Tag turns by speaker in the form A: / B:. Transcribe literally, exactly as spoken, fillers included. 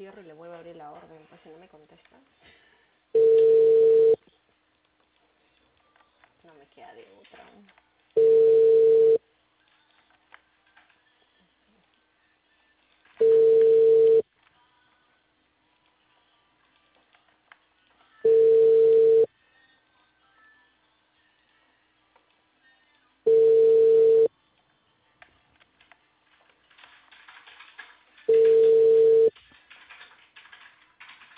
A: cierro y le vuelvo a abrir la orden, pues si no me contesta. No me queda de otra.